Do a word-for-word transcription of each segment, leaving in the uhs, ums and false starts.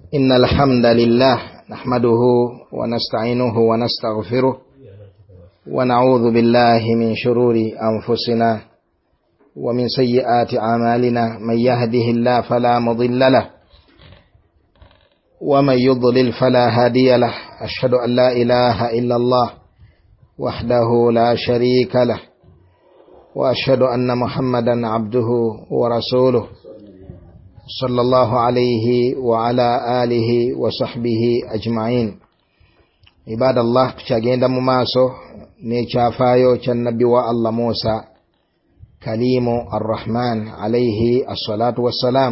إن الحمد لله نحمده ونستعينه ونستغفره ونعوذ بالله من شرور أنفسنا ومن سيئات أعمالنا. من يهده الله فلا مضل له ومن يضلل فلا هادي له. أشهد أن لا إله إلا الله وحده لا شريك له وأشهد أن محمدا عبده ورسوله صلى الله عليه وعلى آله وصحبه أجمعين. عباد الله بشاقين دم ماسو نيشافايو كالنبي والله موسى كليم الرحمن عليه الصلاة والسلام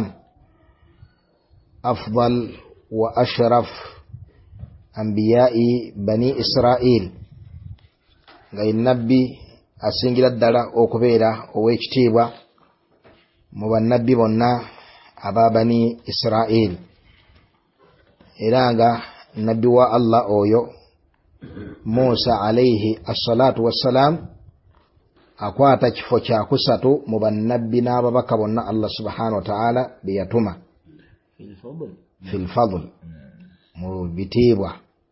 أفضل وأشرف أنبياء بني إسرائيل. غير النبي أسنجل الدلاء أكبيرا ويكتيبا مبنبي بنا أبا بني إسرائيل. إلاغا نبي الله أويو موسى عليه الصلاة والسلام أقواتا كفوشا كساتو مبنبي نابا بكبنا الله سبحانه وتعالى بيتما في الفضل في الفضل مبتيبا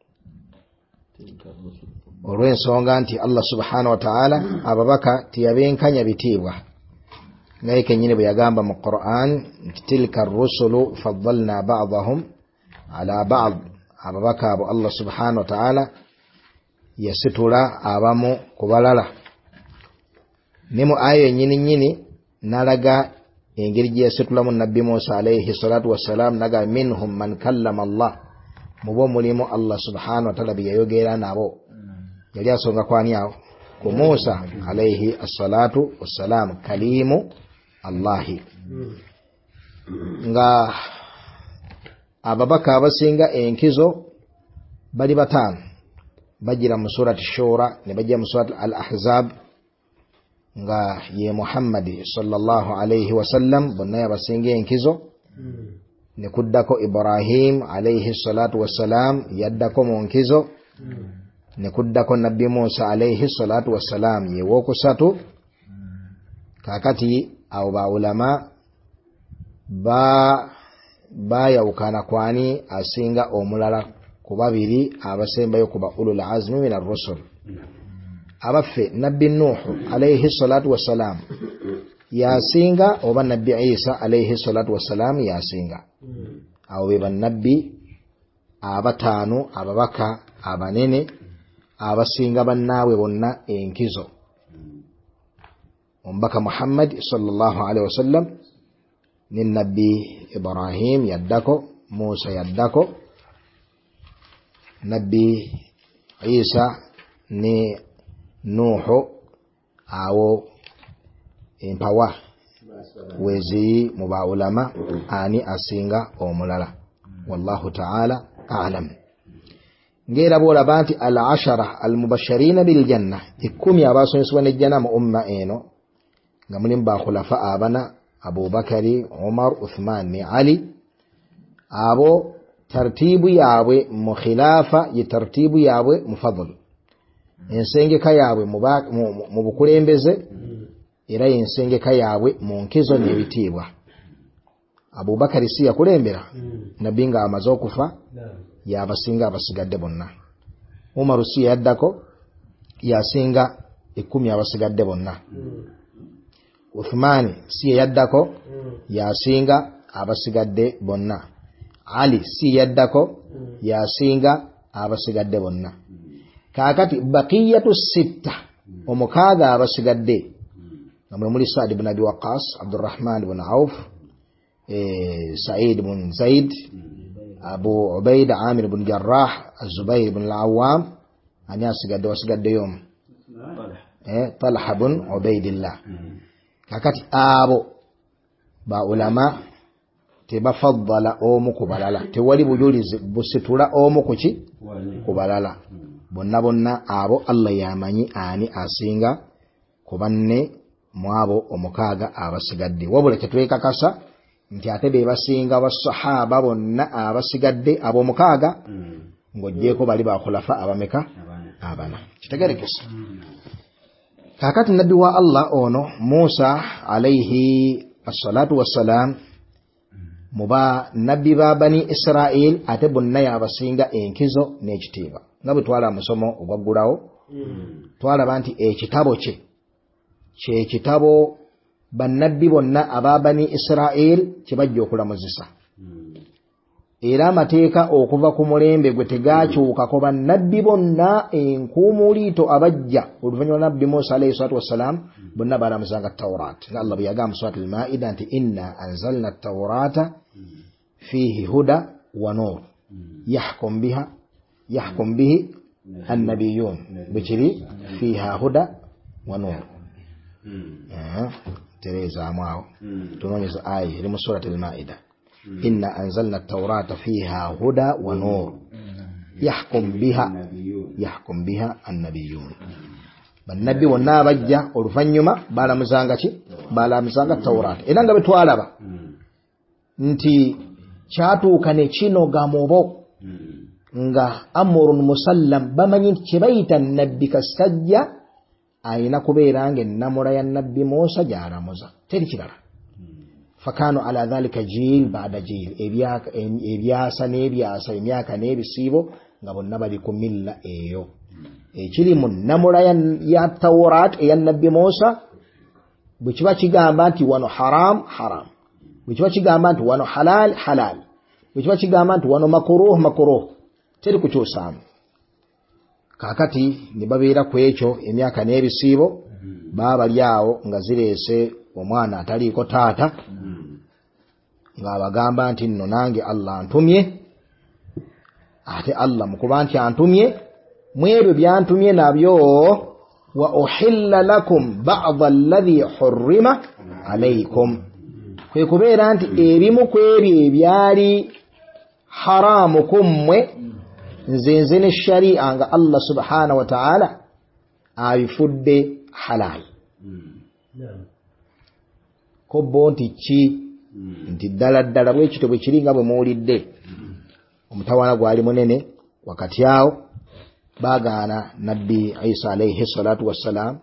olwen songa nti Allah subhanahu wa ta'ala ababaka tiyabenkanya bitibwa naye kenyine buyagamba mu Qur'an tilka ar-rusulu faddalna ba'dahum ala ba'd. ababaka abo Allah subhanahu wa ta'ala yasitula abamu kubalala. Nemu ayo nyini nyini nalaga engeri gye yasitulamu nabbi Musa alayhi salatu wassalam naga minhum man kallama Allah, mubo mulimu Allah subhanahu wa ta'ala biyayogera nabo. yali asonga kwani awo ku Musa alayhi assalatu wassalam kalimu Allahi. nga ababaka abasinga enkizo bali batano bajira mu surati shura ne bajja mu surati al-ahzab nga ye Muhammad sallallahu alayhi wasallam bonna yabasinga enkizo ne kuddako Ibrahim alayhi salatu wassalam yaddako mu nkizo ne kuddako nabbi Musa alayhi salatu wassalam ye wokusatu. kakati abo ba ulama ba bayawukana kwani asinga omulala ku babiri abasembayo kuba ulul azmi min ar-rusul. abafe nabbi Nuh alayhi salatu wassalam yasinga oba nabbi Isa alayhi salatu wassalam yasinga. abo be bannabbi abatano ababaka abanene abasinga bannaabwe bonna enkizo. omubaka Muhammad sallallahu alaihi wasallam ni nabbi Ibrahim yaddako, Musa yaddako, nabbi Isa ni Nuhu awo empawa wezi muba ulama ani asinga omulala. wallahu ta'ala a'lam. ngera bola banti al-ashara al-mubashirin bil janna ikumi abasonyeswa ne janna mu umma eno nga mulim ba khulafa abana Abu Bakari, Umar, Uthman ni Ali. abo tartibu yabwe mu khilafa ye tartibu yabwe mufaddal ensengeka yabwe mu bukulembeze era ensengeka yabwe mu nkizo n'ebitibwa. Abu Bakari si yakulembera nabinga amaze okufa yabasinga abasigadde bonna. Umar si yaddako yasinga ikumi abasigadde bonna. Uthman si yaddako yasinga abasigadde bonna. Ali si yaddako yasinga abasigadde bonna. kakati baqiyatu sitta omukaaga abasigadde namwe muli Sa'd ibn Abi Waqqas, Abdurrahman ibn Auf, eh Sa'id ibn Zaid, Abu Ubaid, Amir ibn Jarrah, Az-Zubayr ibn al-Awwam, ani asigadde wasigadde yom eh Talha ibn Ubaidillah. kakati abo ba ulama tebafaddala omu kubalala, tewali bujulizi busitula omu kuki kubalala. bonna bonna abo Allah yamanyi ani asinga kubanne mwabo omukaaga abasigadde. wabula kyetwekakasa nti ate be basinga basahaba bonna abasigadde abo mukaaga ng'ogyeko bali ba khulafa abameka abana. kitegerekesa kakati nabbi wa Allah ono Musa alayhi assalatu wassalam muba nabbi ba bani Israel ate bonna yabasinga enkizo n'ekitiibwa nga bwe twala musomo ogwaggulawo twalaba nti ekitabo kye kye kitabo bannabbi bonna aba bani Israel kye bajja okulamuzisa era amateeka okuva ku mulembe gwe tegaakyukako bannabbi bonna enkuumuliito abajja oluvannyuma nabbi Musa alayhi salatu wassalaam bonna balamuzanga Tawrat nga Allah bwe yagamba mu Surat al-Maida nti inna anzalna at-Tawrata fihi huda wa nur yahkum biha yahkum bihi an-nabiyyun bikiri fiha huda wa nur tereza amwao tunonyeza aya iri mu Surat al-Maida inna anzalna at-Tawrata fiha huda wa nur yahkum biha yahkum biha an-nabiyyun bannabbi bonna abajja oluvannyuma balamuzanga ki balamuzanga Tawrat era nga betwalaba nti kyatuuka ne kinoga mubo nga amrun musallam bamanyi nti kye bayita nabbi kasajja ayina kubeera nga ennamula ya nabbi Musa gy'alamuza teri kirala fakano ala dhalika jil baada jil ebyasa n'ebyasa emyaka n'ebisiibo nga bonna bali ku milla eyo ekiri mu nnamula ya Tawrat eya nabbi Musa bwe kiba kigamba nti wano haram haram bwe kiba kigamba nti wano halal halal bwe kiba kigamba nti wano makruh makruh teri kukyusaamu kakati ne babeera ku ekyo emyaka n'ebisiibo baba bali awo nga zireese omwana ataliiko taata ng'abagamba nti nno nange Allah antumye ate Allah mukuba nti antumye mu ebyo byantumye nabyo wa uhilla lakum ba'dha alladhi hurrima alaykum kwe kubeera nti ebimu ku ebyo ebyali haramu kummwe nze nze ne sharia nga Allah subhanahu wa ta'ala abifudde halal ko bonti ki nti ddala ddala bwekito bwe kiri nga bwe muwulidde omutawaana gwali munene wakati awo baagaana nabbi Isa alayhi salatu wassalaam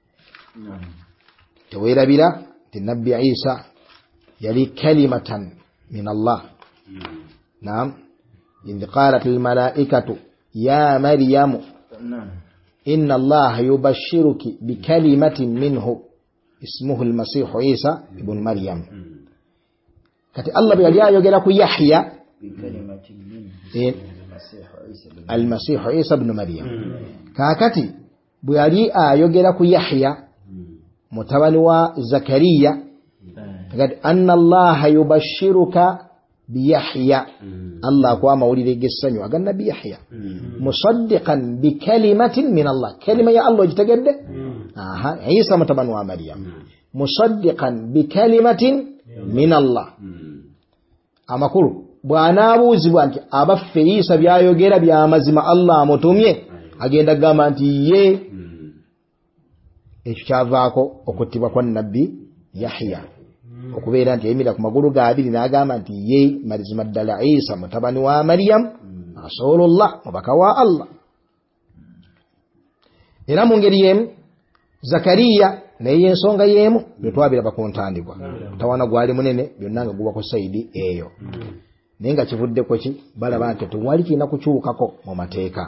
teweerabira nti nabbi Isa yali kalimatan min Allah naam idh qalat almalaikatu ya maryamu inna allaha yubashshiruki bikalimatin minhu ismuhu almasihu Isa ibn Maryam kati Allah bwe yali ayogera ku Yahya almasihu Isa ibn Maryam kakati bwe yali ayogera ku Yahya mutabani wa Zakariya kati anna allaha yubashshiruka biyahya Allah kwa mawulire gessanyu aga nabbi Yahya musaddiqan bikalimatin min Allah kalima ya Allah jitegedde aha Isa mutabani wa Maryam musaddiqan bikalimatin min Allah amakuru bwana abuuzibwa nti abaffe Isa byayogera byamazima Allah amutumye agenda gamba nti ye ekyo kyavaako okuttibwa kwa nabbi Yahya okubeera nti yemira ku magulu gaabiri n'agamba nti ye mazima ddala Isa mutabani wa Maryam rasulullah mubaka wa Allah era mu ngeri yemu Zakariya naye ensonga yemu betwabira bakuntandikwa tawana gwali munene byonna nga guba ku saidi eyo naye nga kivuddeko ki balaba nti tewali kirina kukyukako mu mateeka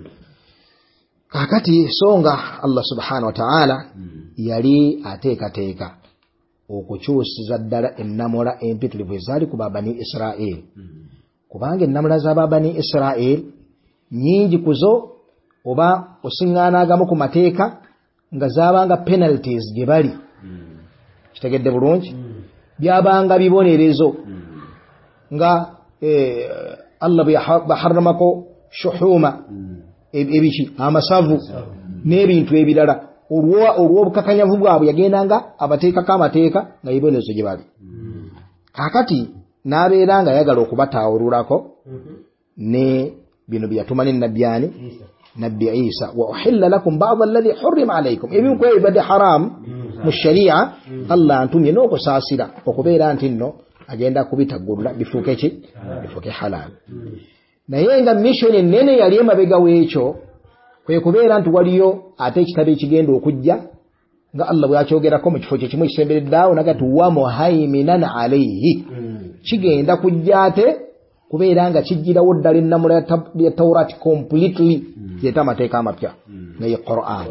kakati songa Allah subhanahu wa ta'ala yali ateekateeka okukyusiza ddala ennamula empitirivu ezaali ku babani Israel kubanga ennamula z'ababani Israel nyingi kuzo oba osiŋŋaana agamu ku mateeka nga zaabanga penalties gye bali kitegedde bulungi byabanga bibonerezo nga eh, Allah baharamako shuhuma ebiki amasavu n'ebintu ebirala olwo olw'obukakanyavu bwabwe yagendanga abateekako amateeka nga bibonerezo gye bali kakati n'abeera nga ayagala okubataawululako ne bino byatumane nabbi ani nabbi Isa wa uhilla lakum ba'd alladhi hurrima alaykum ebimu ku ebibadde haram mu sharia Allah antumye n'okusaasira okubeera nti nno agenda kubitaggulula bifuuke ki bifuuke halal naye nga mission ennene yali emabega w'ekyo kwe kubeera nti waliyo ate ekitabo ekigenda okujja nga Allah bw'akyogerako mu kifo kye kimu ekisembereddaawo nagati wa muhaiminan alayhi kigenda kujja ate kubeera nga kijjirawo ddala ennamula ya Tawrat completely yeeta amateeka amapya naye Qur'an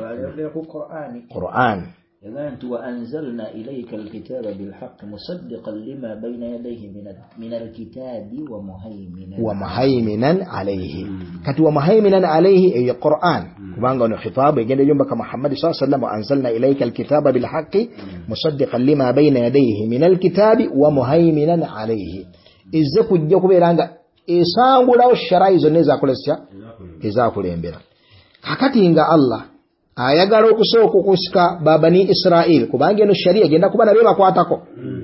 Qur'an أنت وأنزلنا إليك الكتاب بالحق مصدقا لما بين يديه من من الكتاب ومهيمنا ومهيمنا عليه كتي ومهيمنا عليه أي القرآن كمان الخطاب يجي يوم محمد صلى الله عليه وسلم وأنزلنا إليك الكتاب بالحق مصدقا لما بين يديه من الكتاب ومهيمنا عليه إذا كنت يقول لنا إسام ولا الشرائع زنزا كلسيا إذا كل ينبرا كتي إنجا الله ayagala okusooka okusika babani Israel kubanga eno sharia genda kuba nabe bakwatako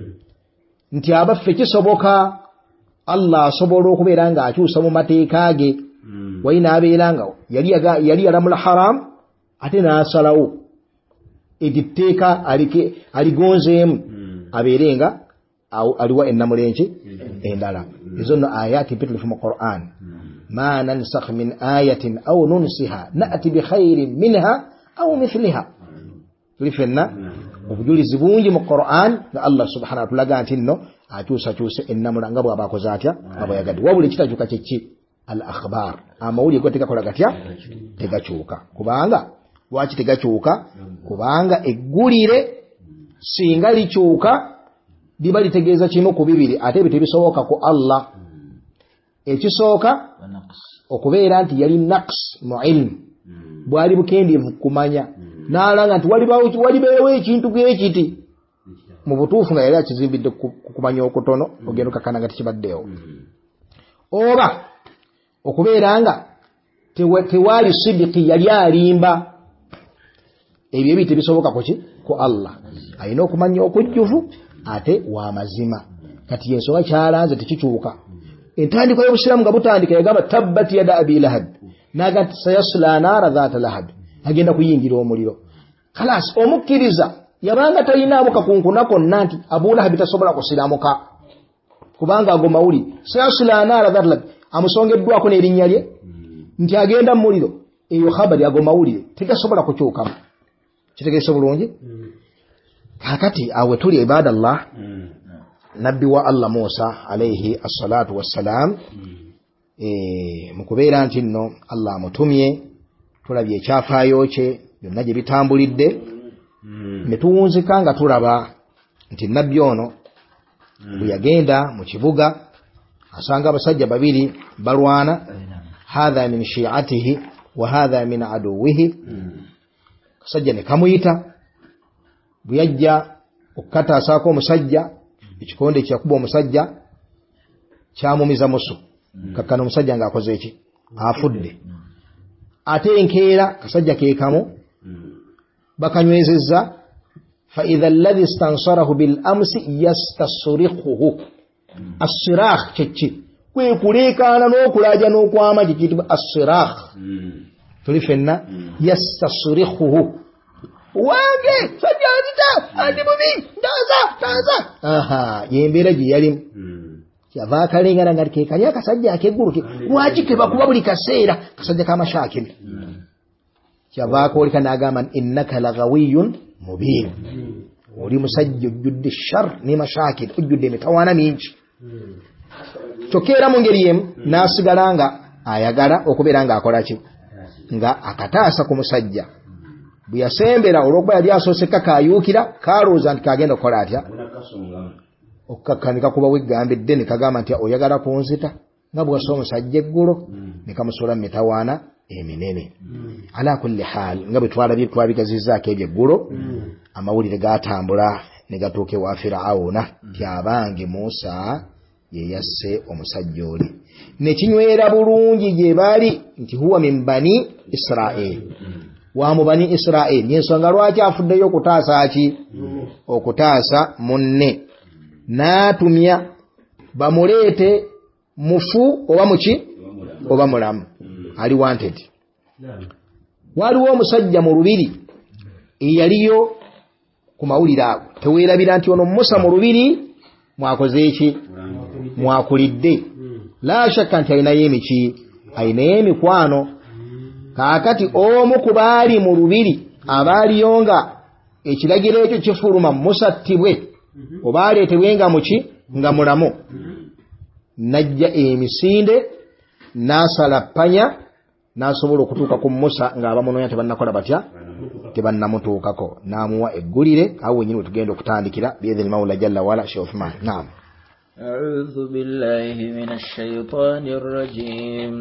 nti abaffe kisoboka Allah asobola okubeera nga akyusa mu mateeka ge wayina abeera nga yali yali alamula haram ate n'asalawo editteeka alike aligonzeemu abeere nga aliwa ennamulenki endala ezo nno ayati mpitirifu mu Qur'an ma nansakh min ayatin aw nunsiha na'ti bi khairin minha أو مثلها لفنا وبجولي bungi mu Qur'an nga Allah subhanahu wa ta'ala ganti nno akyusa kyuse ennamula nga bw'abaako zaatya nga bw'ayagadde wabula ekitakyuka kye ki al akhbar amawulire go tegakola gatya tegakyuka kubanga lwaki tegakyuka kubanga eggulire singa likyuka liba litegeeza kimu ku bibiri ate ebyo tebisoboka ku Allah ekisooka okubeera nti yali naqs mu ilmu bwali bukendeevu kumanya nalanga nti walibeewo ekintu gekiti mu butuufu nga yali akizimbidde kumanya okutono ogenda okakana nga tekibaddeewo oba okubeera nga tewaali sidiki yali alimba ebyo ebyo tebisoboka kuki ku Allah alina okumanya okujjuvu ate w'amazima kati yensonga kyalanze tekikyuka entandikwa y'obusiraamu nga butandika yagamba tabbat yada abi lahab naga sayasla nara dhata lahab agenda kuyingira omuliro kalas omukkiriza yabanga talinaamo kakunkuna konna nti Abu Lahab tasobola kusiramuka kubanga ago mawuli sayasla nara dhata lahab amusongeddwako n'erinnya lye nti agenda mu muliro eyo khabari ago mawulire tegasobola kukyukamu kitegeese bulungi kakati awe tuli ibadallah nabbi wa Allah Musa alayhi assalatu wassalam Eh mukubeera nti nno Allah amutumye tulabye ekyafaayo kye byonna gye bitambulidde ne tuwunzika nga tulaba nti nabbi ono bwe yagenda mu kibuga asanga abasajja babiri balwana hadha min shi'atihi wa hadha min aduwihi kasajja ne kamuyita bwe yajja okukataasaako omusajja ekikonde kyakuba omusajja kyamumiza musu kakano omusajja ng'akoze eki afudde ate enkeera kasajja keekamu bakanywezezza fa idha alladhi istansarahu bil amsi yastasriquhu as-sirah kyeki kwe kuleekaana n'okulaaja n'okwama kiyitibwa as-sirah tuli fenna yastasriquhu wange sajja azita andi bubi ndaza ndaza aha yembeera gye yalimu kyava akalengana nga kekali akasajja akeggulu ke lwaki kebakuba buli kaseera kasajja kamashakiri kyava akoleka n'agamba innaka lagawiyun mubiin oli musajja ojjudde shar ne mashakiri ojjudde emitawaana mingi kyokkeera mu ngeri yemu n'asigala nga ayagala okubeera ng'akola ki nga akataasa ku musajja bwe yasembera olw'okuba yali asoose kakayuukira kalowooza nti kagenda okukola atya okukakkanika kuba weggambidde ne kagamba nti oyagala kunzita nga bw'wassa omusajja eggulo ne kamusuula mu mitawaana eminene ala kulli haal nga bwe twalabye twabigazizzaako ebyo eggulo amawulire gaatambula ne gatuuka ewa Firawuna nti abange Musa ye yasse omusajja oli ne kinywera bulungi gye bali nti huwa min bani Israel wa mu bani Israel y'ensonga lwaki afuddeyo okutaasa ki okutaasa munne n'atumya bamuleete mufu oba muki oba mulamu ali wanted waliwo omusajja mu lubiri eyaliyo ku mawulire ago teweerabira nti ono Musa mu lubiri mwakoze eki mwakulidde la shakka nti alinayo emiki alinayo emikwano kaakati omu ku baali mu lubiri abaaliyo nga ekiragiro ekyo kifuluma Musa ttibwe oba aleetebwe nga muki nga mulamu najja emisinde n'asalappanya n'asobola okutuuka ku Musa ng'abamunoonya tebannakola batya tebannamutuukako n'amuwa eggulire awo wenyini we tugenda okutandikira biidhni mawla jalla wala Sheikh Uthman. Naam. أعوذ بالله من الشيطان الرجيم.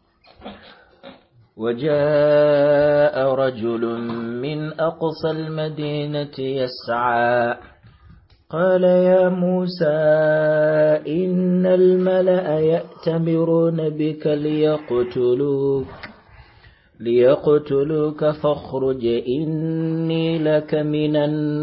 وجاء رجل من أقصى المدينة يسعى قال يا موسى إن الملأ يأتمرون بك ليقتلوك ليقتلوك فاخرج إني لك من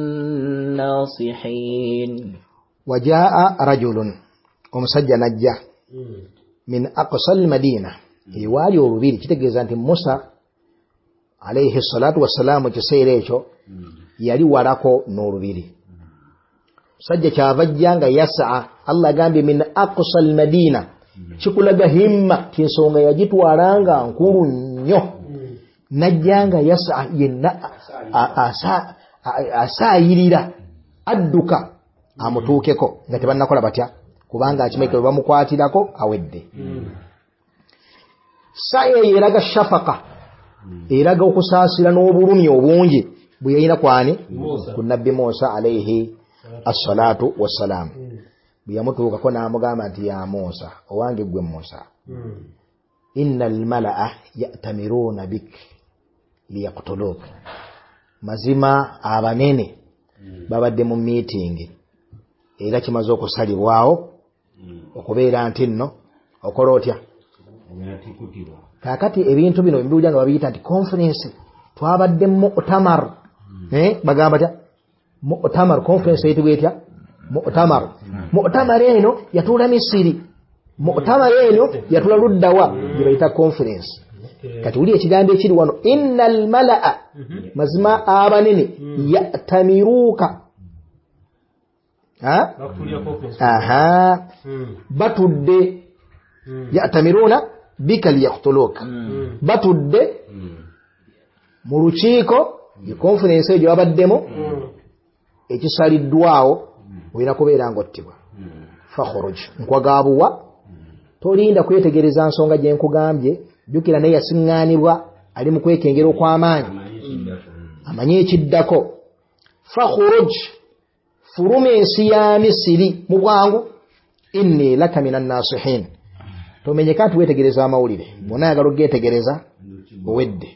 الناصحين. وجاء رجل ومسجى نجا من أقصى المدينة iwali olubiri kitegeeza nti Musa alayhi salatu wassalamu kiseera ekyo yali walako n'olubiri. Sajja kyavajja nga yasa Allah agambye min aqsa almadina kikulaga himma tinsonga yagitwalanga nkulu nnyo najjanga yasa yenna asa asayirira adduka amutuukeko nga tebannakola batya kubanga akimaike bamukwatirako awedde. Saye eraga shafaka eraga okusaasira n'obulumi obungi bwe yalina kwani ku nabbi Musa alayhi assalatu wassalam. Bwe yamutuukako n'amugamba nti ya Musa owange gwe Musa innal malaa ya'tamiruna bik liyaqtuluk mazima abanene babadde mu meeting era kimaze okusalibwawo okubeera nti nno okola otya kakati ebintu bino mbiwulira nga babiyita nti conference twabadde mu Mu'tamar eh bagamba tya Mu'tamar conference yetu bwetya Mu'tamar Mu'tamar eno yatula Misiri Mu'tamar eno yatula luddawa gye bayita conference. Kati uli ekigambo ekiri wano innal malaa mazima abanene ya'tamiruka ha aha batudde ya'tamiruna bika liyaqtuluk batudde mu lukiiko ye conference ejo yabaddemu ekisaliddwawo olina kubeera ng'ottibwa fakhuruj nkwagabuwa tolinda kwetegereza nsonga gye nkugambye jjukira naye yasiŋŋaanibwa ali mu kwekengera okw'amaanyi amanye ekiddako fakhuruj fuluma ensi ya Misiri mu bwangu inni laka minan nasihin. Tomenyeka nti wetegereza amawulire bonna ayagala ogetegereza owedde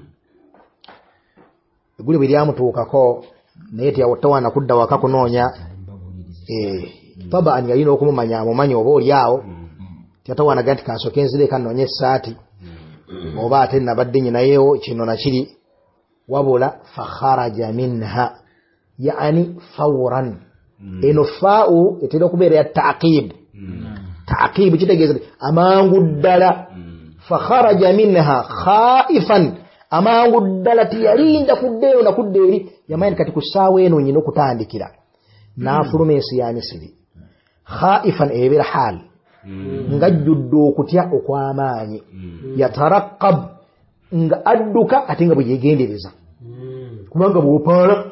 eguli bwe lyamutuukako naye tiyawana kudda waka kunoonya tabaan yalina okumumanya amumanya oba oliawo tiyatawanaga nti kansooke enzireka nnoonye essaati oba ate nabadde nyinayewo kino nakiri wabula fakharaja minha yaani fawran eno faa'u etera okubeera ya ta'qib ta'qib kitegeeza amangu ddala fakharaja minha khaifan amangu ddala tiyalinda kuddeeyo nakudda eri yamanyi kati ku ssaawa eno nyina okutandikira n'afuluma ensi ya Misiri khaifan ebeera haal ngajjudde okutya okw'amaanyi yataraqqab nga adduka ate nga bwe yegendereza kubanga bw'opaala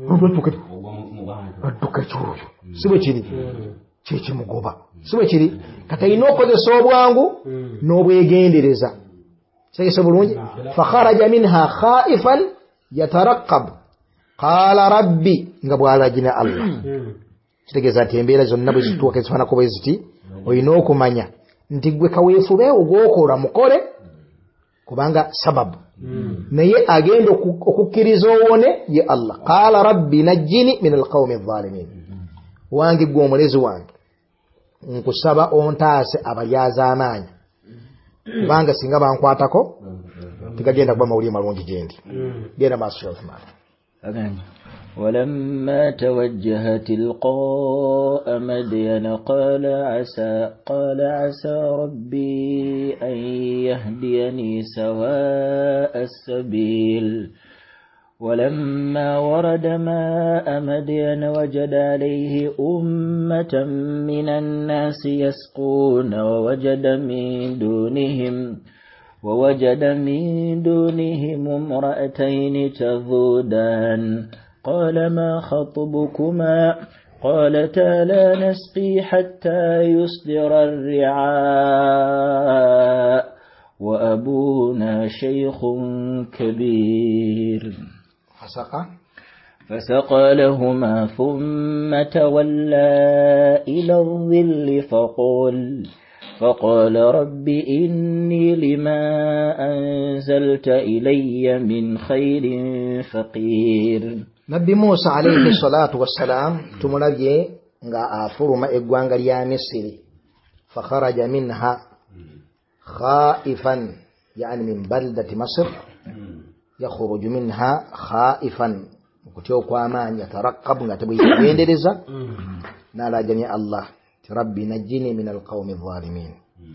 adduka ekyoyo si bwe kiri kyekimugoba si bwe kiri kati alina okukozesa obwangu n'obwegendereza segese bulungi fakharaja minha khaifan yataraqqab qala rabbi nga bw'alagina Allah kitegeeza nti embeera zonna bwe zituuka ezifaanako bwe ziti olina okumanya nti gwe kaweefube ogwokola mukole kubanga sababu naye agenda okukkiriza owone ye Allah. Qala rabbi najjini min alqawmi adh-dhalimin wange gwe omulezi wange nkusaba ontaase abalyaza amaanyi kubanga singa bankwatako tigagenda kuba mawulire malungi gyendi genda maaso Uthman. ولما توجه تلقاء مدين قال عسى قال عسى ربي أن يهديني سواء السبيل ولما ورد ماء مدين وجد عليه أمة من الناس يسقون ووجد من دونهم ووجد من دونهم امرأتين تذودان قال ما خطبكما قالتا لا نسقي حتى يصدر الرعاء وأبونا شيخ كبير فسقى فسقى لهما ثم تولى إلى الظل فقال فقال رب إني لما أنزلت إلي من خير فقير. نبي موسى عليه الصلاة والسلام تمنجي nga afuruma eggwanga lya Misiri فخرج منها خائفا يعني من بلدة مصر يخرج منها خائفا kutyo kwamaanyi yataraqqab nga tabwiyendereza nala jami Allah rabbi najini min alqawmi adh-dhalimin.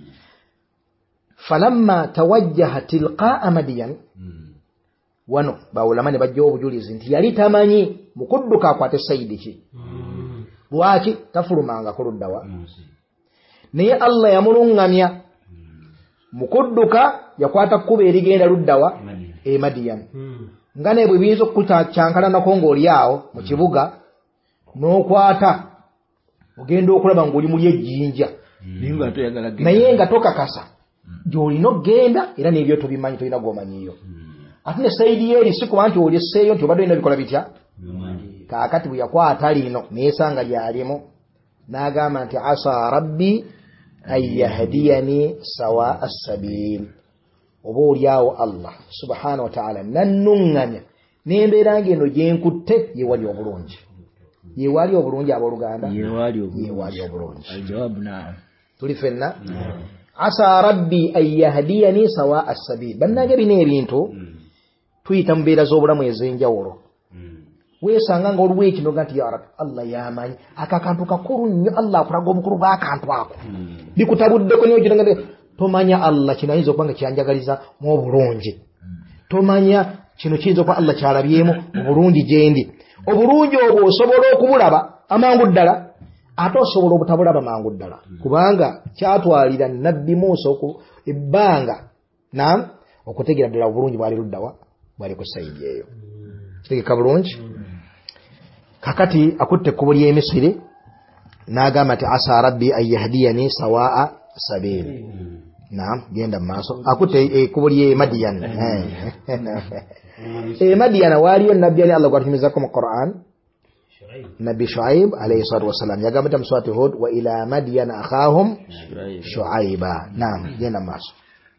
falamma tawajjaha tilqa'a madyan wano bawulamane bajja obujulizi nti yali tamanyi mukudduka akwate sayidi ki lwaki tafulumanga kuluddawa naye Allah yamulungamya mukudduka yakwata kuba erigenda luddawa e Madian ngane bwe bizo kutachankana nako ngoli yao mu kibuga n'okwata ogenda okulaba ngoli muli ejjinja ninga to yagala naye nga tokakasa gyolino genda era n'ebyo tubimanyi tulina gomanyiyo ate ne sayidi yeri siku anti oliseeyo nti obadde olina bikola bitya kaakati bwe yakwata lino neesanga lyalimu n'agamba nti asa rabbi an yahdiyani sawa as-sabil. oba oliawo Allah subhanahu wa ta'ala nannunganya nembeera ngeno gyenkutte yewali obulungi yewali obulungi abooluganda yewali obulungi aljawabu naam tuli fenna asa rabbi an yahdiyani sawa as-sabil. bannange bino ebintu tuyita mu mbeera z'obulamu ez'enjawulo weesanga nga oluwa ekino ga nti ya rabbi Allah yamanyi akakantu kakulu nnyo Allah akulaga obukulu bw'akantu ako bikutabuddeko niyo giranga tomanya Allah kino ayinza okuba nga kyanjagaliza mu obulungi tomanya kino kiyinza okuba Allah kyalabyemu obulungi gyendi obulungi obwo osobola okubulaba amangu ddala ate osobola obutabulaba mangu ddala kubanga kyatwalira nabbi Musa ebbanga naam okutegeera ddala obulungi bwali luddawa bwali ku sayidi eyo kitegeka bulungi. kakati akutte ekkubo ly'e Misiri n'agamba nti asa rabbi an yahdiyani sawaa sabili. naam genda maaso akutte ekkubo ly'e Madian e Madian waaliyo nabbi ali Allah gwatumizako mu Qur'an nabbi Shuaib alayhi salatu wassalam yagamba nti mu surati Hud wa ila Madian akhahum Shuaiba. naam genda maaso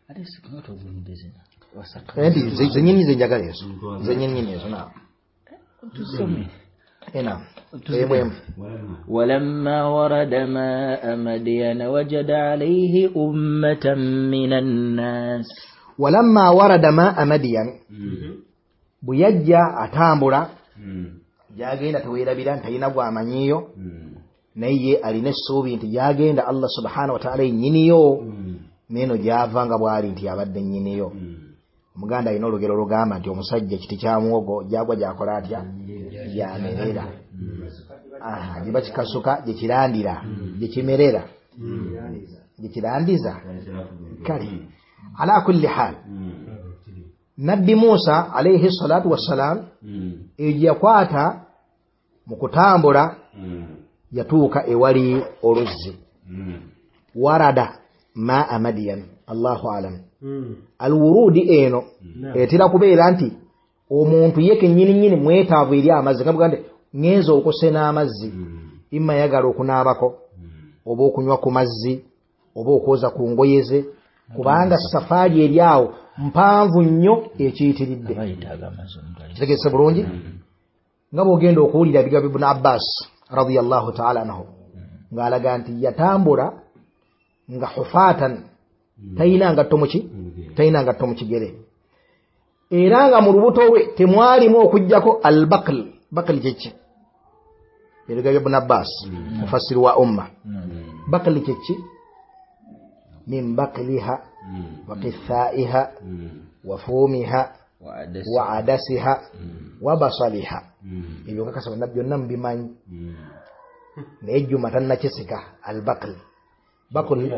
enti zenyini zenjagala ezo zenyini ezo naam tusome naam emwemu. ولما ورد ماء مدين وجد عليه أمة من الناس. ولما ورد ماء مدين buyajja atambula jagenda teweerabira ntalina bwamanyiyo naye alina essuubi nti jagenda Allah subhanahu wa ta'ala nnyiniyo neno gyavanga bwali nti abadde nnyiniyo. Omuganda alina olugero lugamba nti omusajja kiti kya muwogo jagwa gyakola atya gyamerera gye bakikasuka gye kirandira gye kimerera gye kirandiza kale ala kulli hal nabbi Musa alayhi salatu wassalam egye yakwata mu kutambula yatuuka ewali oluzzi warada ma Madian. Allahu alam alwurudi eno etera kubeera nti omuntu ye kennyini nnyini mwetaavu eri amazzi ngabugande ngenza okusena amazzi imma yagala okunaabako oba okunywa ku mazzi oba okwoza ku ngoye ze kubanga safaari eri awo mpanvu nnyo ekiyitiridde kitegese bulungi nga bw'ogenda okuwulira ebigambo Ibn Abbas radiyallahu ta'ala anhu ng'alaga nti yatambula nga hufaatan tayina ngatto muki tayina ngatto mu kigere era nga mu lubuto lwe temwalimu okujjako albaql baql kyeki ebigambo Ibn Abbas mufassiri wa umma baql kyeki min baqliha wa qithaiha wa fumiha wa adasiha wa basaliha ebyo kakasa nabyo byonna mubimanyi naye jjuma tannakisika albaql baql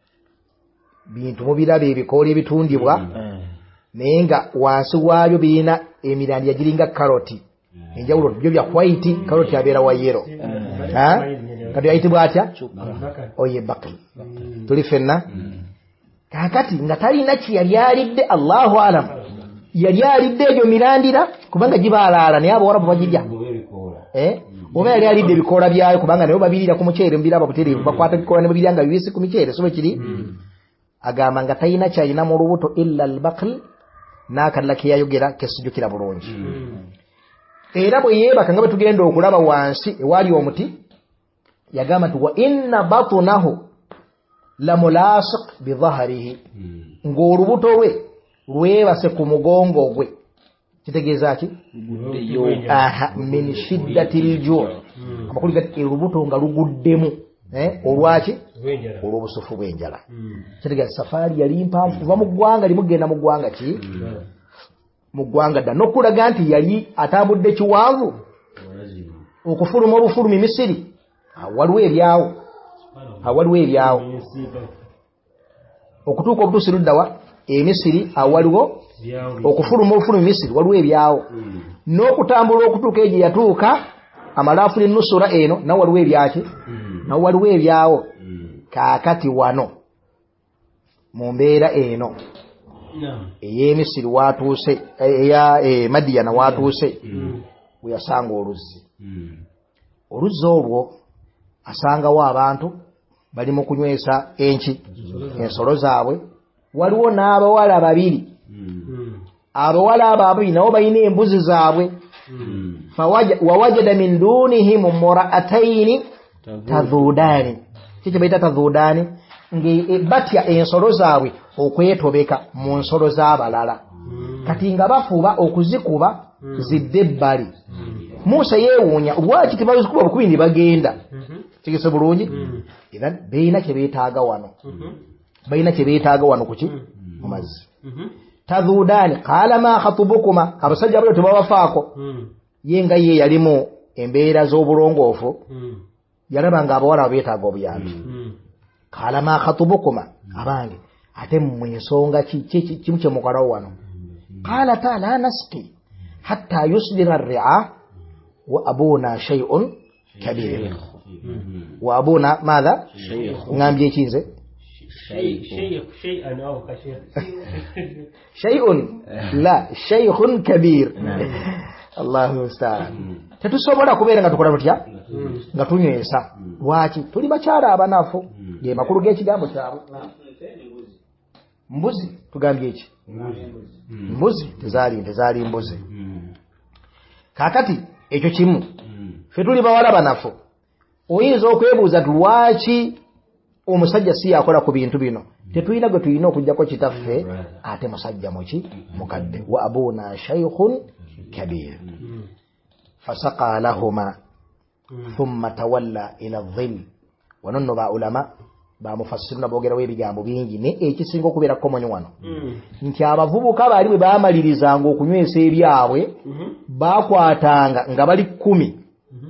bintu mubiraba ebikooli ebitundibwa naye nga wansi waabyo birina emirandira giringa karoti enjawulo byo bya white karoti abeera wa yero ha kati ayitibwa atya oye bakri tuli fenna kakati nga talina ki yali alidde Allahu alam yali alidde egyo mirandira kubanga gibalaala naye abawarabu bagirya eh oba yali alidde ebikoola byayo kubanga nayo babirira ku muceere mbira babutereevu bakwata ebikoola ne babirya nga bibisi ku miceere so kiri agamba nga talina kyalina mu lubuto illa albaql n'akadala ke yayogera kesijjukira bulungi era bwe yeebaka nga bwe tugenda okulaba wansi ewali omuti yagamba nti wa inna batunahu la mulasiq bi dhahrihi ng'olubuto lwe lwebase ku mugongo gwe kitegeeza ki aha min shiddati ljuu amakulu gati olubuto nga luguddemu eh olwaki olw'obusufu bw'enjala kitegeeza safaari yali mpanvu kuva mu ggwanga limugenda mu ggwanga ki mu ggwanga dda n'okulaga nti yali atambudde kiwanvu okufuluma obufulumi Misiri awaliwo ebyawo awaliwo ebyawo okutuuka obutuusi luddawa emisiri awaliwo okufuluma obufulumi Misiri waliwo ebyawo n'okutambula okutuuka egyo yatuuka amalaafu n'ennusura eno nawo waliwo ebyaki nawo waliwo ebyawo kaakati wano mu mbeera eno ey'emisiri watuuse eya Madiyana watuuse we yasanga oluzzi oluzzi olwo asangawo abantu bali mu kunywesa enki ensolo zaabwe waliwo n'abawala babiri abawala abo ababiri nabo balina embuzi zaabwe wawajada min dunihim muraataini tadhudaani kiki baita tadhudaani batya ensolo zaabwe okwetobeka mu nsolo z'abalala kati nga bafuba okuzikuba zidde ebbali Musa yeewuunya lwaki tebazikuba bukubi ne bagenda kigese bulungi era beeyina kye beetaaga wano bayina kye beetaaga wano kuki mu mazzi tadhudaani qaala ma khatubukuma abasajja balo tebabafaako ye nga ye yalimu embeera z'obulongoofu yalaba nga abawala beetaaga obuyambi qaala ma khatubukuma abange ate mmwe ensonga kimu kye mukolawo wano qaala ta la nasqi hatta yusdira ar-ri'a wa abuna shay'un kabir wa abuna madha ngambye kinze شيئا أو كثير شيء لا شيخ كبير الله المستعان tetusobola kubeera nga tukola tutya nga tunywesa lwaki tuli bakyala abanafu ge makulu g'ekigambo kyabwe mbuzi tugambye eki mbuzi tezaali tezaali mbuzi kakati ekyo kimu fe tuli bawala banafu oyinza okwebuuza lwaki omusajja si yakola ku bintu bino tetulina gwe tulina okujjako kitaffe ate musajja muki mukadde wa abuna shaykhun kabir fasaqa lahuma thumma tawalla ila dhill wano nno ba ulama bamufassiruna boogerawo ebigambo bingi ne ekisinga okubeera komonyo wano nti abavubuka baali bwe baamalirizanga okunywesa ebyabwe bakwatanga nga bali kkumi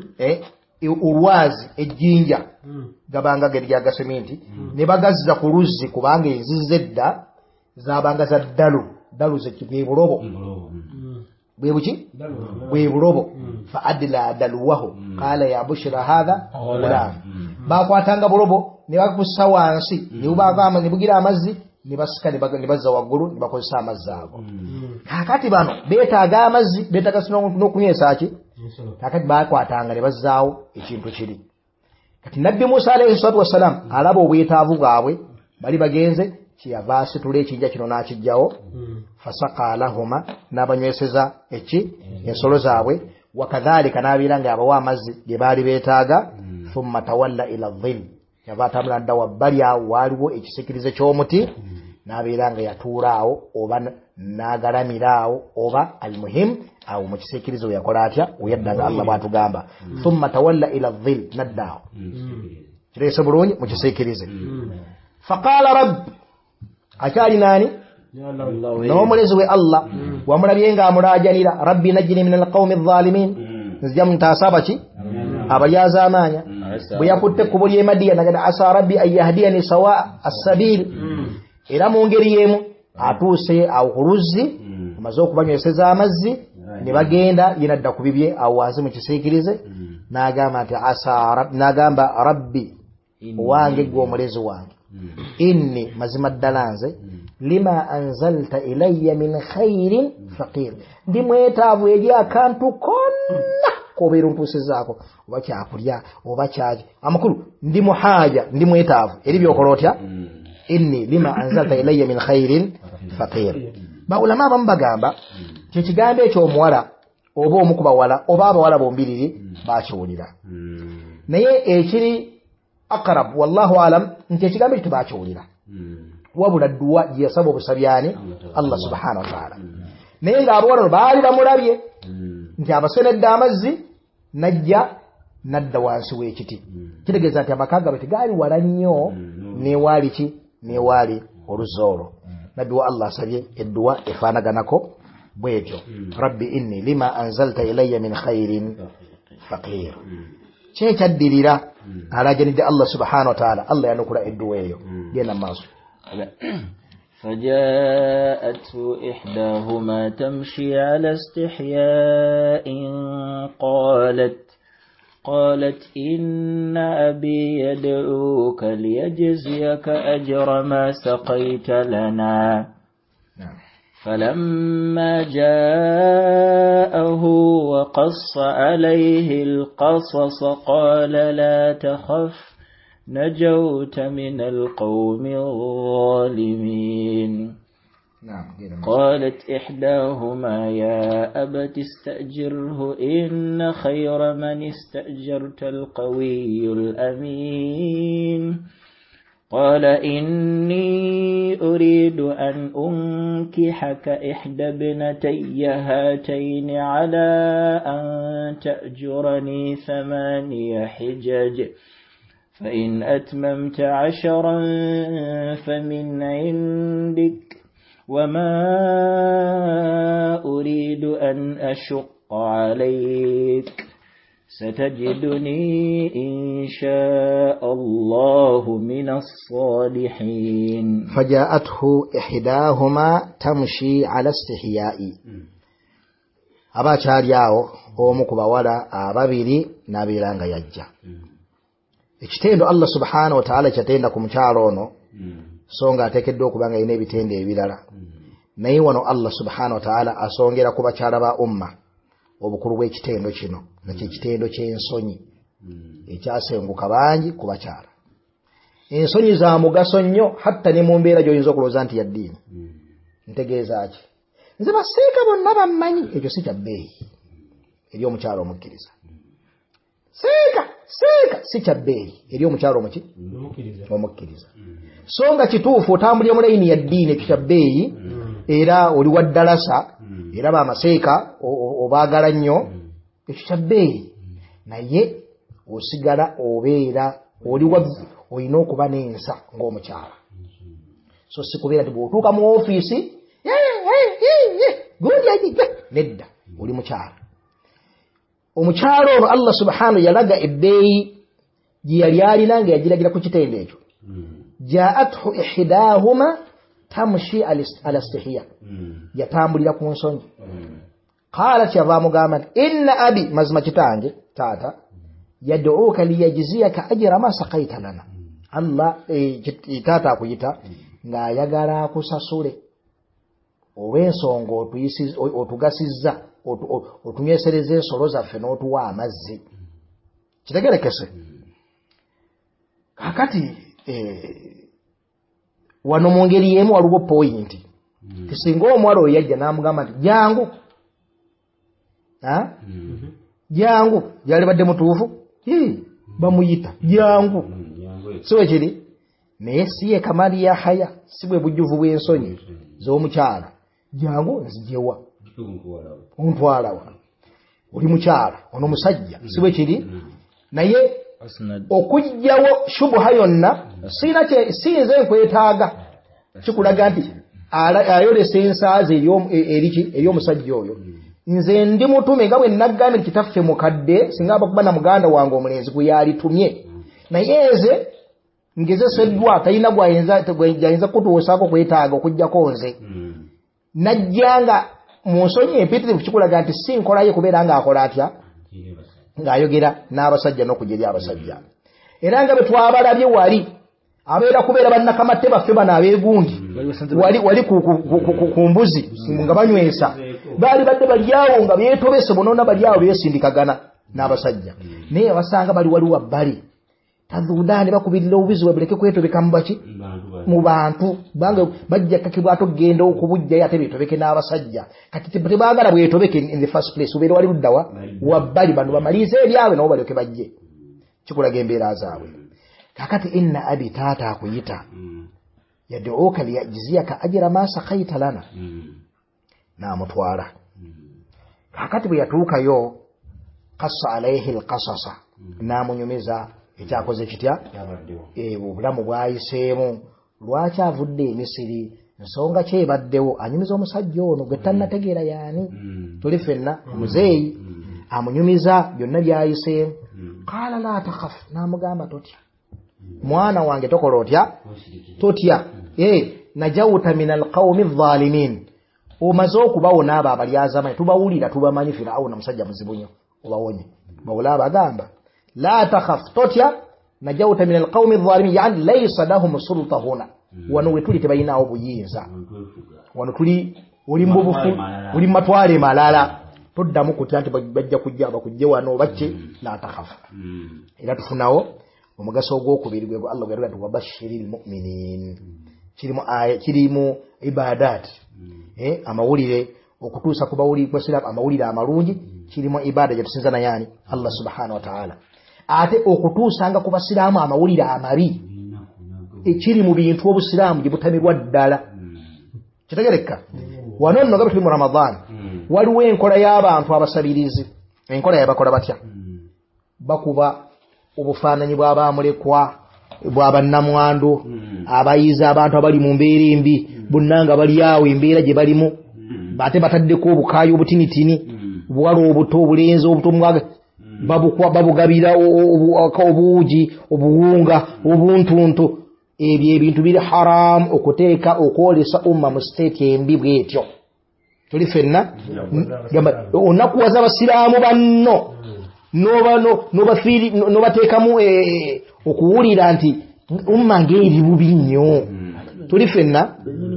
olwazi ejjinja gabanga geri lya gaseminti ne bagazza ku luzzi kubanga enzizi edda zabanga za ddalu ddalu bwe bulobo bwe buki bwe bulobo fa adla daluwahu qala ya bushra hadha gulam bakwatanga bulobo ne bakussa wansi ne bubagamba ne bugira amazzi ne basika ne bazza waggulu ne bakozesa amazzi ago kakati bano beetaaga amazzi beetaaga n'okunywesa ki kakati bakwatanga ne bazzaawo ekintu kiri kati nabbi Musa alayhi salatu wassalam alaba obwetaavu bwabwe bali bagenze kiyava asitula ekijja kino n'akijjawo fasaqa lahuma n'abanyweseza eki ensolo zaabwe wakadhalika n'abeera nga abawa amazzi ge baali beetaaga thumma tawalla ila dhill yava atambula dda wabbali awo waaliwo ekisikirize ky'omuti n'abeera nga yatuula awo oba n'agalamira awo oba almuhim awo mu kisikirize weyakola atya weyadda nga Allah bw'atugamba thumma tawalla ila dhill nadda awo kireese bulungi mu kisikirize faqala rabbi akyali naani n'omulezi we Allah wamulabye nga amulaajanira rabbi najjini min alqawmi adh-dhalimin nzija muntaasaba ki abalyaza amaanya bwe yakutte ekkubo ly'e Madiyana nagada asa rabbi an yahdiyani sawa as-sabil era mu ngeri y'emu atuuse awo ku luzzi amaze okubanyweseza amazzi ne bagenda yenadda ku bibye awo wansi mu kisiikirize n'agamba nti asa rab n'agamba rabbi wange gwe omulezi wange inni mazima ddala nze lima anzalta ilayya min khairin faqir ndi mwetaavu eri akantu konna kobeera ontuusizaako oba kyakulya oba kyaki amakulu ndi muhaaja ndi mwetaavu eri byokola otya inni lima anzalta ilayya min khairin faqir baulama abamu bagamba kye kigambo ekyomuwala oba omu ku bawala oba abawala bombiriri bakiwulira naye ekiri aqrab wallahu alam nti ekigambo ekyo tebakiwulira wabula dduwa gye yasaba obusabyani Allah subhanahu wa ta'ala naye ng'abawala baali bamulabye nti abasenedde amazzi najja nadda wansi w'ekiti kitegeeza nti amaka gaabwe tegaali wala nnyo newaali ki newaali oluzoolo nabbi wa Allah asabye edduwa efaanaganako bwetyo rabbi inni lima anzalta ilayya min khairin faqir kyekyaddirira alajanidde Allah subhanahu wa ta'ala Allah yanukula edduwa eyo genda maaso فجاءته إحداهما تمشي على استحياء قالت قالت إن أبي يدعوك ليجزيك أجر ما سقيت لنا فلما جاءه وقص عليه القصص قال لا تخف نجوت من القوم الظالمين قالت إحداهما يا أبت استأجره إن خير من استأجرت القوي الأمين قال إني أريد أن أنكحك إحدى ابنتي هاتين على أن تأجرني ثماني حجج فإن أتممت عشرا فمن عندك وما أريد أن أشق عليك ستجدني إن شاء الله من الصالحين فجاءته إحداهما تمشي على استحياء أبا چارياو omukuba wala ababiri nabiranga yajja ekitendo Allah subhanahu wa ta'ala kyatenda ku mukyalo ono songa atekeddwa okubanga ine ebitende ebirala naye wano Allah subhanahu wa ta'ala asongera ku bakyala ba umma obukulu bw'ekitendo kino nakyo ekitendo ky'ensonyi ekyasenguka bangi ku bakyala ensonyi za mugaso nnyo hatta ne mu mbeera gy'oyinza okulowooza nti yaddiini ntegeeza ki nze baseeka bonna bammanyi ekyo si kya bbeeyi eri omukyalo omukkiriza seeka seeka si kya bbeeyi eri omukyalo omuki omukkiriza so nga kituufu otambulira mu layini ya ddiini ekyo kya bbeeyi era oli wa ddalasa era bamaseeka obaagala nnyo ekyo kya bbeeyi naye osigala obeera oli olina okuba n'ensa ng'omukyala so si kubeera nti bw'otuuka mu ofiisi gundi nedda oli mukyala omukyalo ono Allah subhanahu yalaga ebbeeyi gye yali alina nga yagiragira ku kitende ekyo jaathu ihdahuma tamshi ala istihya yatambulira ku nsonyi qalat yavamugamba nti inna abi mazima kitange taata yad'uka liyajziyaka ajra ma saqaita lana Allah taata akuyita ng'ayagala akusasule olw'ensonga otugasizza otunyesereza ensolo zaffe n'otuwa amazzi kitegerekese kakati wano mu ngeri y'emu waliwo poyinti tisinga omuwala oyo yajja n'amugamba nti jangu jangu yali badde mutuufu bamuyita jangu siwe kiri naye si ye kamali ya haya si bwe bujjuvu bw'ensonyi z'omukyala jangu nzijewa ontwalawa oli mukyala ono musajja si bwe kiri naye okujjawo shubuha yonna sinze nkwetaaga kikulaga nti ayolesa ensaazi eri omusajja oyo nze ndi mutume nga bwe naggambye kitaffe mukadde singa abakuba na muganda wange omulenzi gwe yalitumye naye nze ngezeseddwa talina gwayinza kutuusaako kwetaaga okujjako nze najjanga mu nsonyi empitirivu kikulaga nti si nkolayo kubeera ng'akola atya ng'ayogera n'abasajja n'okujeri abasajja era nga bwe twabalabye wali abeera kubeera bannakamatte baffe bano abeegundi wali wali ku mbuzi nga banywesa baali badde balyawo nga beetobese bonoona balyawo beesindikagana n'abasajja naye abasanga bali wali wabbali tazuudaani bakubirira obubizi bwebuleke kwetobeka mu baki mu bantu bange bajja kakibwato genda okubujjayo ate beetobeke n'abasajja kati tebaagala bwetobeke in the first place ubeera wali luddawa wabbali bano bamalize ebyabwe nabo balyoke bajje kikulaga embeera zaabwe kakati inna abi taata akuyita yad'uka liyajziyaka ajra ma saqaita lana n'amutwala kakati bwe yatuukayo qassa alayhi alqasasa n'amunyumiza ekyakoze kitya obulamu bwayiseemu lwaki avudde e Misiri nsonga ki ebaddewo anyumiza omusajja ono gwe tannategeera yaani tuli ffenna omuzeeyi amunyumiza byonna byayiseemu qaala la takhaf n'amugamba totya mwana wange tokola otya totya najawuta min alqawmi adh-dhalimin omaze okubawona abo abalyazamanyi tubawulira tubamanyi Firawuna musajja muzibu nnyo obawonye bawula abagamba la takhaf totya najawuta min alqawmi adh-dhalimin yani laysa lahum sulta huna wano wetuli tebayinaawo buyinza wano tuli oli mbubufu oli matwale malala toddamu kutya nti bajja kujja bakujje wano bacce la takhaf era tufunawo omugaso ogwokubiri gwe Allah bwe yatugamba bashiril mu'minin kirimu aya kirimu ibadat eh amawulire okutuusa kubawuli basira amawulire amalungi kirimu ibada yetusinza na yani Allah subhanahu wa ta'ala ate okutuusanga ku basiraamu amawulire amabi ekiri mu bintu obusiraamu gye butamirwa ddala kitegereka wano nno gabe tuli mu Ramadan waliwo enkola y'abantu abasabirizi enkola yabakola batya bakuba obufaananyi bw'abamulekwa bw'abannamwandu abayiza abantu abali mu mbeera embi bonna nga bali awo embeera gye balimu ate bataddeko obukaayi obutinitini buwala obuto obulenzi obuto babukwa babugabira obuugi obuwunga obuntuntu ebyo ebintu biri haram okuteeka okwolesa umma mu state embi bwetyo tuli ffenna onakuwaza abasiraamu banno nobano nobafiri nobateekamu okuwulira nti umma ng'eri bubi nnyo tuli ffenna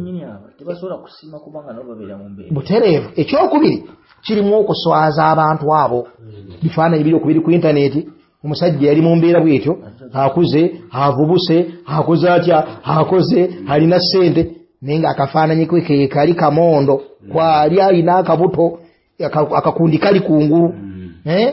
butereevu ekyokubiri kirimu okuswaza abantu abo bifaananyi biri okubiri ku intaneti omusajja yali mu mbeera bwetyo akuze avubuse akoze atya akoze alina ssente naye nga akafaananyi kwe ke kali kamondo kwali alina akabuto akakundi kali kungulu eh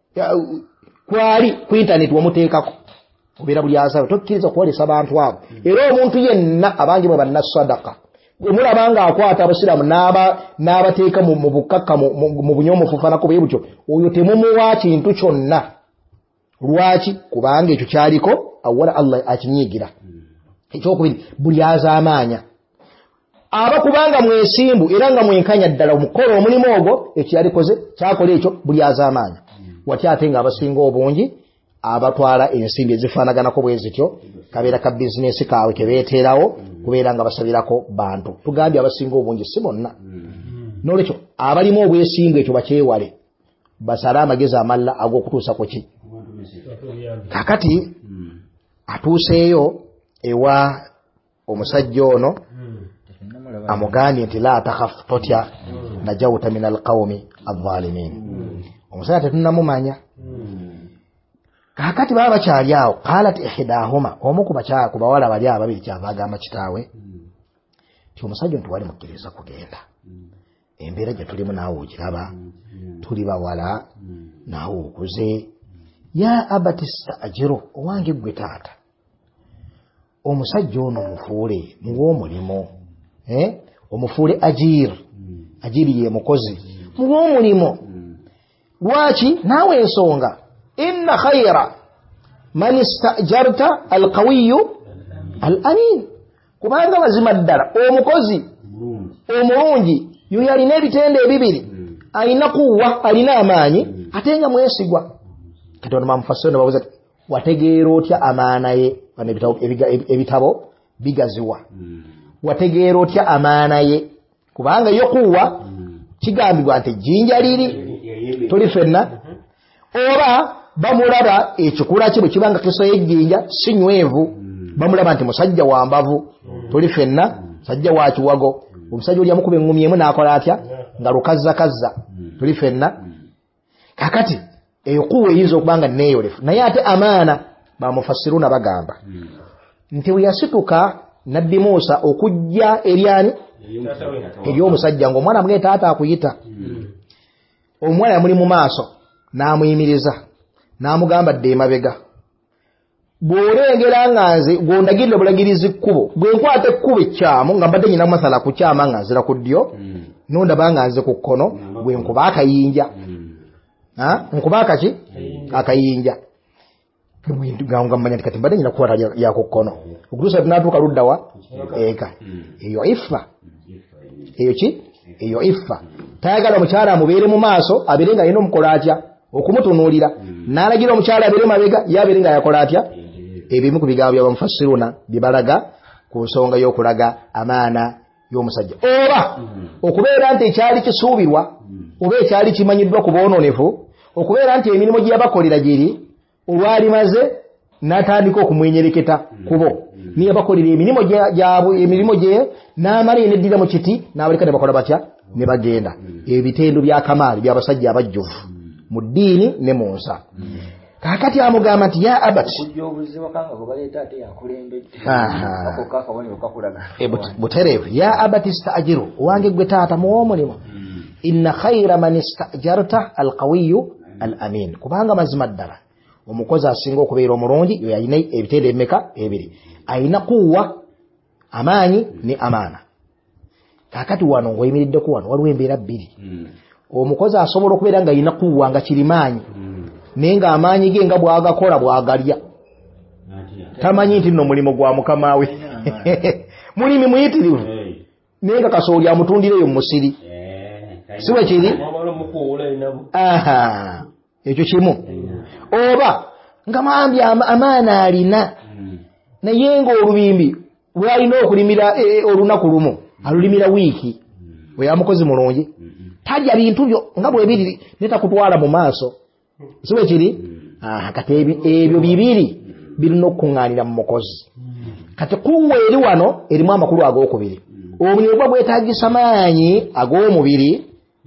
kwali ku intaneti wamuteekako obeera buli asawe tokkiriza kuwolesa abantu abo era omuntu yenna abangi bwe banna sadaka mulabanga akwata abasiraamu n'abateeka mu bukkakka mu bunyomufu fanako bwe butyo oyo temumuwa kintu kyonna lwaki kubanga ekyo kyaliko awala Allah akinyiigira ekyokubiri buli azaamaanya aba kubanga mwesimbu era nga mwenkanya ddala omukolo omulimu ogwo ekyo yalikoze kyakola ekyo buli azaamaanya watya ate nga abasinga obungi abatwala ensimbi ezifaanaganako bwe zityo kabeera ka bizinesi kaabwe kebeeteerawo kubeera nga basabirako bantu tugambye abasinga obungi si bonna n'olwekyo abalimu obwesimbu ekyo bakyewale basale amagezi amalala ag'okutuusa ku ki kakati atuuseeyo ewa omusajja ono amugambye nti la takhaf totya najawuta min alqawmi adh-dhalimin omusajja tetunnamumanya kakati baba bakyali awo qalat ihdahuma omu ku bakyala ku bawala bali ababiri kyava agamba kitaawe ti omusajja nti wali mukkiriza kugenda embeera gye tulimu naawe ogiraba tuli bawala naawe okuze ya abati staajiru owange gwe taata omusajja ono mufuule muwe omulimu eh? omufuule ajir ajiri ye mukozi muwe omulimu lwaki naawe ensonga inna khayra man istajarta alqawiyu alamin kubanga mazima ddala omukozi omulungi yoyo alina ebitende ebibiri alina kuwa alina amaanyi ate nga mwesigwa katonda bamufassiro ne babuuza wategeera otya amaana ye ebitabo bigaziwa wategeera otya amaana ye kubanga yo kuwa kigambibwa nti jjinja liri tuli ffenna oba bamulaba ekikula kye bwe kibanga kisayejjinja sinywevu bamulaba nti musajja wa mbavu tuli fenna musajja wa kiwago omusajja oli amukuba engumi emu n'akola atya nga lukazza kazza tuli fenna kakati ekuwa eyinza okubanga neeyolefu naye ate amaana bamufassiruna bagamba nti bwe yasituka nabbi Muusa okujja eryani ery'omusajja ng'omwana mugee taata akuyita omwana yamuli mu maaso n'amuyimiriza n'amugamba dde emabega bw'olengera nga nze gw'ondagirira bulagirizi kkubo bwe nkwata ekkubo ekyamu nga mbadde nyina masala ku kyama nga nzira ku ddyo n'ondaba nga nze ku kkono bwe nkuba akayinja nkuba akaki akayinja nga mmanya nti kati mbadde nyina kukwata ya ku kkono okutuusa tunaatuuka luddawa eka eyo ifa eyo ki eyo ifa tayagala omukyala amubeere mu maaso abeere nga alina omukola atya okumutunuulira n'alagira omukyala abeere mabega ye abeere nga yakola atya ebimu ku bigambo byabamufassiruna bye balaga ku nsonga y'okulaga amaana y'omusajja oba okubeera nti ekyali kisuubirwa oba ekyali kimanyiddwa ku boononefu okubeera nti emirimu gye yabakolera giri olwali maze n'atandika okumwenyereketa kubo niye bakolera emirimu gyabwe emirimu gye n'amala yeneddira mu kiti n'abaleka ne bakola batya ne bagenda ebitendo bya kamaali by'abasajja abajjuvu mu ddiini ne mu nsa kakati amugamba nti ya abati butereevu ya abati istaajiru owange gwe taata muwa omulimu inna khayra man istaajarta alqawiyu al amin kubanga mazima ddala omukozi asinga okubeera omulungi yo yalina ebitendo ebimeka ebiri ayina kuwa amaanyi ne amaana kakati wano ng'oyimiriddeko wano waliwo embeera bbiri omukozi asobola okubeera nga ayina kuwa nga kirimaanyi naye nga amaanyi ge nga bwagakola bwagalya tamanyi nti nno mulimu gwa mukama we mulimi muyitirivu naye nga kasooli amutundireyo mu musiri si bwe kiri aha ekyo kimu oba nga mambi amaana alina naye nga olubimbi lwalina okulimira olunaku lumu alulimira wiiki we yamukozi mulungi talya bintu byo nga bwe biri netakutwala mu maaso si bwe kiri kati ebyo bibiri birina okukuŋŋaanira mu mukozi kati kuwa eri wano erimu amakulu ag'okubiri obulimu bwa bwetaagisa maanyi ag'omubiri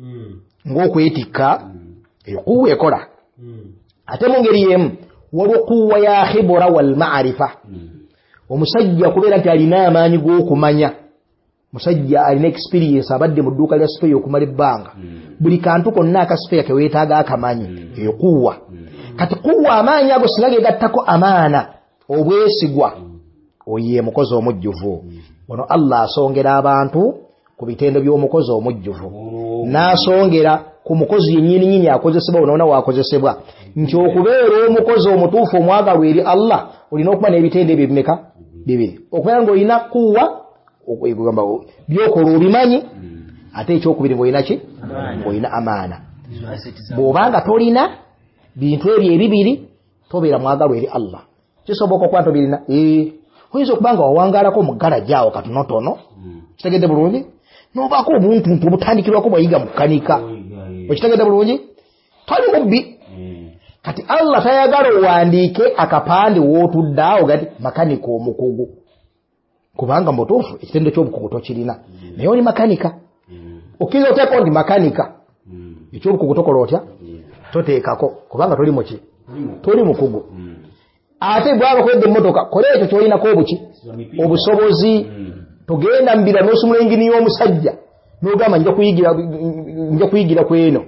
ng'okwetikka eyo kuwa ekola ate mu ngeri y'emu waliwo kuwa ya khibura wal ma'arifa omusajja kubeera nti alina amaanyi g'okumanya musajja alina experience abadde mu dduuka lya sipeya okumala ebbanga buli kantu konna akasipeya keweetaaga akamanyi eyo kuwa kati kuwa amaanyi ago singa gegattako amaana obwesigwa oye mukozi omujjuvu ono Allah asongera abantu ku bitendo by'omukozi omujjuvu n'asongera ku mukozi yennyini nyinyi akozesebwa onoona waakozesebwa nti okubeera omukozi omutuufu omwagalwa eri Allah olina okuba n'ebitendo ebyo bimeka bibiri okubeera ng'olina kuwa okugamba byokola obimanyi ate ekyokubiri ng'olina ki ng'olina amaana bw'obanga tolina bintu ebyo ebibiri tobeera mwagalwa eri Allah kisoboka okuba tobirina oyinza okuba nga wawangaalako mu ggalagi awo katonotono kitegedde bulungi n'obaako obuntuntu obutandikirwako bwayiga mu kukanika okitegedde bulungi toli mubbi kati Allah tayagala owandiike akapande wootudde awo gati makanika omukugu kubanga mutuufu ekitendo ky'obukugu tokirina naye oli makanika okkiriza oteeko nti makanika ekyobukugu tokola otya toteekako kubanga toli muki toli mukugu ate bwaba kwedde emmotoka kola ekyo kyolinako obuki obusobozi togenda mbira n'osumula engini y'omusajja n'ogamba nja kuyigira nja kuyigira kweno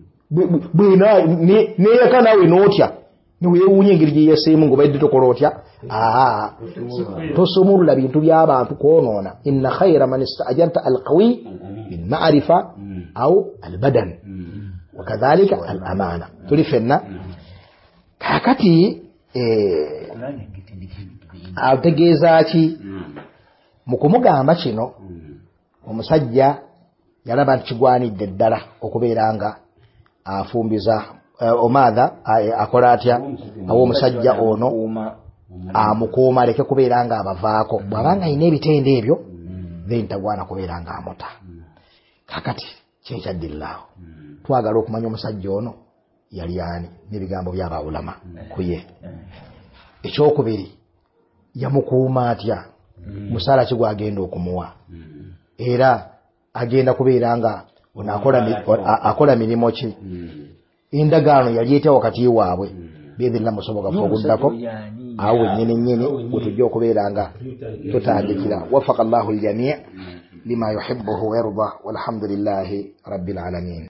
bwena neeyaka naawe n'otya niweewuunya engeri gye yeeseemu ng'obaidde tokola otya aa tosumulula bintu by'abantu kwonoona inna khayra man istaajarta alqawi bilma'rifa au albadan wakadhalika al amaana tuli fenna kakati ategeeza ki mu kumugamba kino omusajja yalaba nti kigwanidde ddala okubeera nga afumbiza omaadha akola atya awo omusajja ono amukuuma aleke kubeera nga abavaako bw'abanga alina ebitendo ebyo then tagwana kubeera nga amuta kakati kyekyaddirirawo twagala okumanya omusajja ono yali ani n'ebigambo by'aba ulama kuye. Ekyokubiri yamukuuma atya, musaala ki gwagenda okumuwa, era agenda kubeera nga akola mirimo ki, endagaano yali etya wakati waabwe. Biidhnillah musobola okuddako awo wennyini nnyini bwe tujja okubeera nga tutandikira. Waffaqa Allahu al-jamii' lima yuhibbuhu wa yarda walhamdulillahi rabbil alamin.